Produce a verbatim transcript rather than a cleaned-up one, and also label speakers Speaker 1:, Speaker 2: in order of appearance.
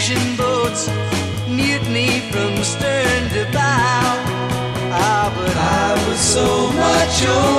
Speaker 1: fishing boats, mutiny from stern to bow. Ah, but I was so much older